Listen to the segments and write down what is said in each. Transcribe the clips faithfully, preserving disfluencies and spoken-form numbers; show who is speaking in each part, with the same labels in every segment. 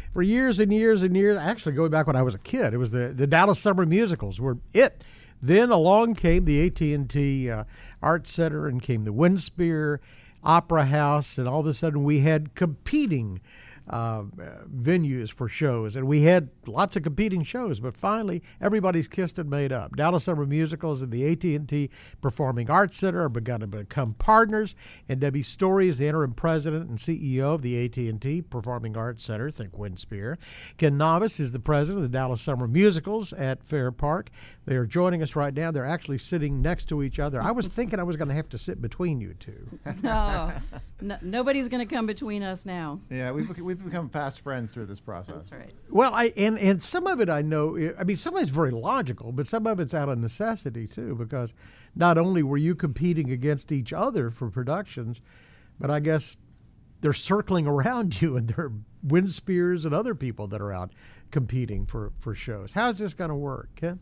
Speaker 1: for years and years and years, actually going back when I was a kid, it was the, the Dallas Summer Musicals were it. Then along came the A T and T uh, Arts Center and came the Winspear Opera House, and all of a sudden we had competing Uh, venues for shows, and we had lots of competing shows, but finally everybody's kissed and made up. Dallas Summer Musicals and the A T and T Performing Arts Center are begun to become partners, and Debbie Story is the interim president and C E O of the A T and T Performing Arts Center, think Winspear. Ken Novice is the president of the Dallas Summer Musicals at Fair Park. They are joining us right now. They're actually sitting next to each other. I was thinking I was going to have to sit between you two.
Speaker 2: No, no nobody's going to come between us now.
Speaker 3: Yeah, we've we've become fast friends through this process.
Speaker 2: That's right.
Speaker 1: Well, I and, and some of it I know, I mean, some of it's very logical, but some of it's out of necessity too, because not only were you competing against each other for productions, but I guess they're circling around you, and there are Winspears and other people that are out competing for, for shows. How's this going to work, Ken?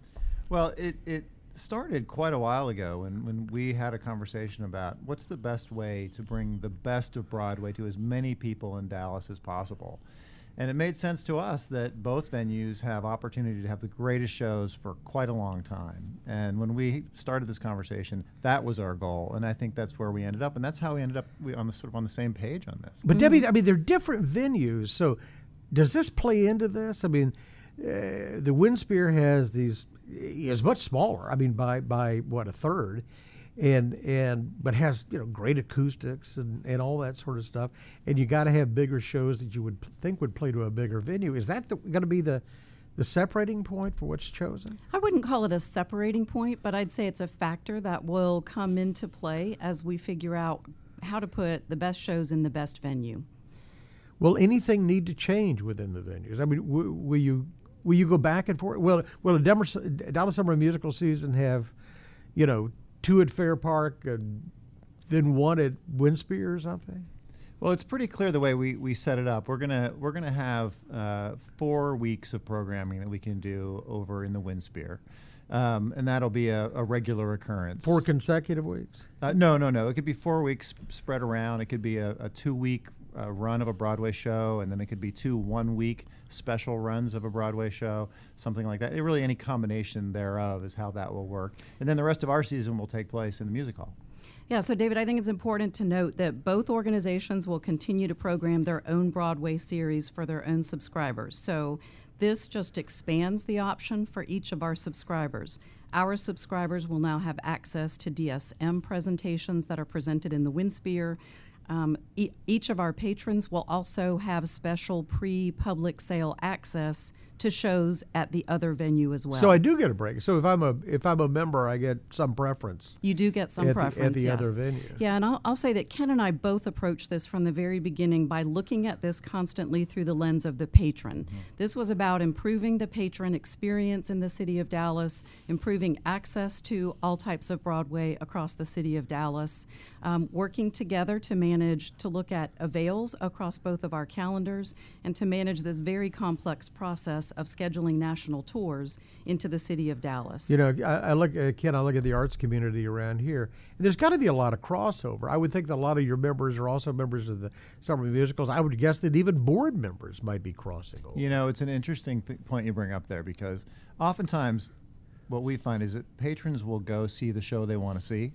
Speaker 3: Well, it, it started quite a while ago when, when we had a conversation about what's the best way to bring the best of Broadway to as many people in Dallas as possible. And it made sense to us that both venues have opportunity to have the greatest shows for quite a long time. And when we started this conversation, that was our goal. And I think that's where we ended up. And that's how we ended up we, on the sort of on the same page on this.
Speaker 1: But Debbie, I mean, they're different venues. So does this play into this? I mean, uh, the Winspear has these, is much smaller. I mean, by, by what, a third. And and but has, you know, great acoustics and, and all that sort of stuff, and you got to have bigger shows that you would p- think would play to a bigger venue. Is that going to be the the separating point for what's chosen?
Speaker 2: I wouldn't call it a separating point, but I'd say it's a factor that will come into play as we figure out how to put the best shows in the best venue.
Speaker 1: Will anything need to change within the venues? I mean, w- will you will you go back and forth? Will will a Dallas Dallas Summer Musical season have, you know, two at Fair Park and then one at Winspear or something?
Speaker 3: Well, it's pretty clear the way we, we set it up. We're gonna we're gonna have uh, four weeks of programming that we can do over in the Winspear, um, and that'll be a, a regular occurrence.
Speaker 1: Four consecutive weeks?
Speaker 3: Uh, no, no, no. It could be four weeks spread around. It could be a, a two-week uh, run of a Broadway show, and then it could be two one-week special runs of a Broadway show, something like that. It really, any combination thereof is how that will work. And then the rest of our season will take place in the music hall.
Speaker 2: Yeah, so David, I think it's important to note that both organizations will continue to program their own Broadway series for their own subscribers. So this just expands the option for each of our subscribers. Our subscribers will now have access to D S M presentations that are presented in the Winspear. Um, e- each of our patrons will also have special pre-public sale access to shows at the other venue as well.
Speaker 1: So I do get a break. So if I'm a if I'm a member, I get some preference.
Speaker 2: You do get some
Speaker 1: at
Speaker 2: preference,
Speaker 1: the, at the
Speaker 2: yes.
Speaker 1: other venue.
Speaker 2: Yeah, and I'll, I'll say that Ken and I both approached this from the very beginning by looking at this constantly through the lens of the patron. Mm-hmm. This was about improving the patron experience in the city of Dallas, improving access to all types of Broadway across the city of Dallas, um, working together to manage, to look at avails across both of our calendars, and to manage this very complex process of scheduling national tours into the city of Dallas.
Speaker 1: You know, I, I look, uh, Ken, I look at the arts community around here, and there's got to be a lot of crossover. I would think that a lot of your members are also members of the summer musicals. I would guess that even board members might be crossing over.
Speaker 3: You know, it's an interesting th- point you bring up there, because oftentimes what we find is that patrons will go see the show they want to see.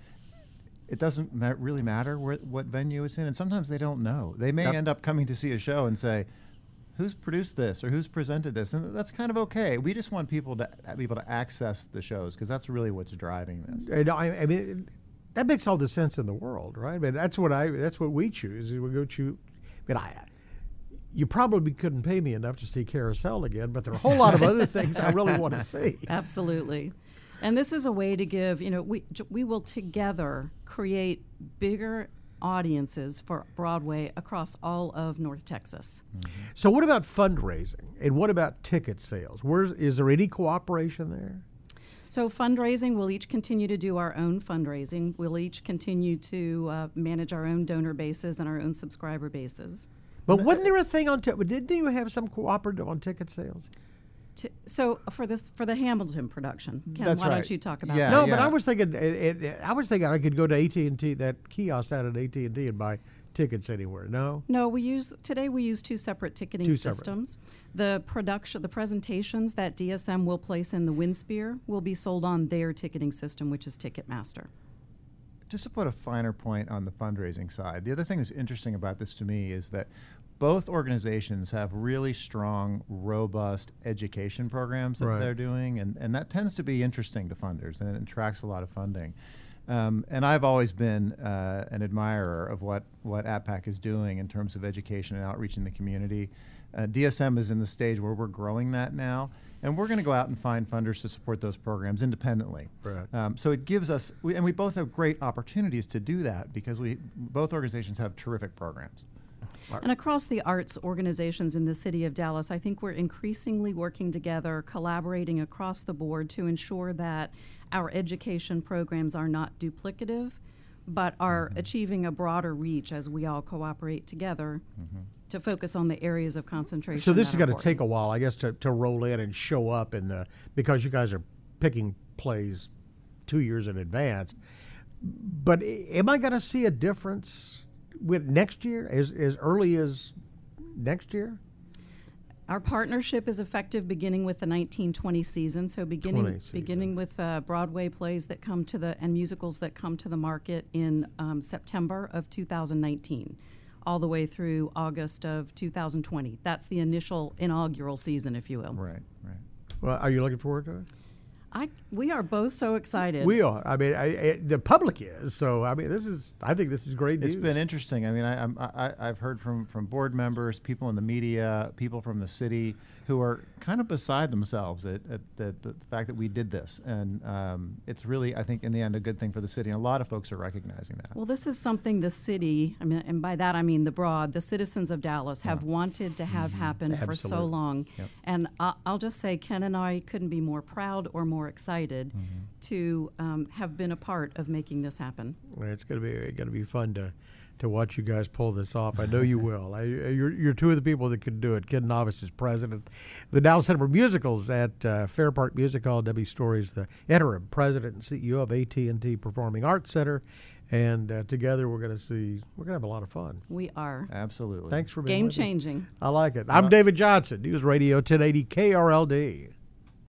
Speaker 3: It doesn't ma- really matter where, what venue it's in, and sometimes they don't know. They may
Speaker 1: Yep.
Speaker 3: end up coming to see a show and say, who's produced this or who's presented this? And that's kind of okay. We just want people to be able to access the shows, because that's really what's driving this.
Speaker 1: And I, I mean, that makes all the sense in the world, right? I mean, that's what I that's what we choose. Is we go choose. I mean, I, you probably couldn't pay me enough to see Carousel again, but there are a whole lot of other things I really want to see.
Speaker 2: Absolutely. And this is a way to give, you know, we we will together create bigger audiences for Broadway across all of North Texas.
Speaker 1: Mm-hmm. So what about fundraising, and what about ticket sales? Where's, is there any cooperation there?
Speaker 2: So fundraising, we'll each continue to do our own fundraising. We'll each continue to uh, manage our own donor bases and our own subscriber bases.
Speaker 1: But wasn't there a thing on, t- didn't you have some cooperative on ticket sales?
Speaker 2: T- so for this, for the Hamilton production, Ken,
Speaker 3: That's
Speaker 2: why
Speaker 3: right.
Speaker 2: don't you talk about
Speaker 3: Yeah,
Speaker 2: that?
Speaker 1: No, but
Speaker 3: yeah.
Speaker 1: I was thinking, it, it, I was thinking I could go to A T and T, that kiosk out at A T and T, and buy tickets anywhere. No.
Speaker 2: No, we use today we use two separate ticketing
Speaker 1: Two separate.
Speaker 2: systems. The production, the presentations that D S M will place in the WindSphere will be sold on their ticketing system, which is Ticketmaster.
Speaker 3: Just to put a finer point on the fundraising side, the other thing that's interesting about this to me is that both organizations have really strong, robust education programs that
Speaker 1: Right.
Speaker 3: they're doing, and, and that tends to be interesting to funders, and it attracts a lot of funding. Um, and I've always been uh, an admirer of what, what APAC is doing in terms of education and outreach in the community. Uh, D S M is in the stage where we're growing that now, and we're going to go out and find funders to support those programs independently.
Speaker 1: Right.
Speaker 3: Um, so it gives us, we, and we both have great opportunities to do that because we both organizations have terrific programs.
Speaker 2: And across the arts organizations in the city of Dallas, I think we're increasingly working together, collaborating across the board to ensure that our education programs are not duplicative, but are
Speaker 3: Mm-hmm.
Speaker 2: achieving a broader reach as we all cooperate together
Speaker 3: Mm-hmm.
Speaker 2: to focus on the areas of concentration.
Speaker 1: So this
Speaker 2: that
Speaker 1: is
Speaker 2: are
Speaker 1: going to take a
Speaker 2: important.
Speaker 1: while, I guess, to, to roll in and show up in the because you guys are picking plays two years in advance. But i- am I going to see a difference with next year, as as early as next year?
Speaker 2: Our partnership is effective beginning with the nineteen twenty season, so beginning
Speaker 1: twenty season.
Speaker 2: beginning with uh, Broadway plays that come to the and musicals that come to the market in um, September of two thousand nineteen, all the way through August of two thousand twenty. That's the initial inaugural season, if you will.
Speaker 3: Right, right.
Speaker 1: Well, are you looking forward to it?
Speaker 2: I we are both so excited.
Speaker 1: We are. I mean, I, I, the public is. So I mean, this is. I think this is great news.
Speaker 3: It's been interesting. I mean, I, I'm- I, I've heard from, from board members, people in the media, people from the city who are kind of beside themselves at, at, at the fact that we did this. And um, it's really, I think, in the end, a good thing for the city. And a lot of folks are recognizing that.
Speaker 2: Well, this is something the city, I mean, and by that I mean the broad, the citizens of Dallas have wanted to have happen for so
Speaker 1: Absolutely.
Speaker 2: long.
Speaker 3: Yep.
Speaker 2: And I, I'll just say, Ken and I couldn't be more proud or more excited to um, have been a part of making this happen.
Speaker 1: Well, it's going to be going to be fun to to watch you guys pull this off. I know you will. I, you're you're two of the people that can do it. Ken Novice is president of the Dallas Center for Musicals at uh, Fair Park Music Hall. Debbie Story is the interim president and C E O of A T and T Performing Arts Center, and uh, together we're going to see we're going to have a lot of fun.
Speaker 2: We are
Speaker 3: Absolutely.
Speaker 1: Thanks for being
Speaker 2: game
Speaker 1: with me.
Speaker 2: changing.
Speaker 1: I like it. I'm David Johnson, News Radio ten eighty K R L D.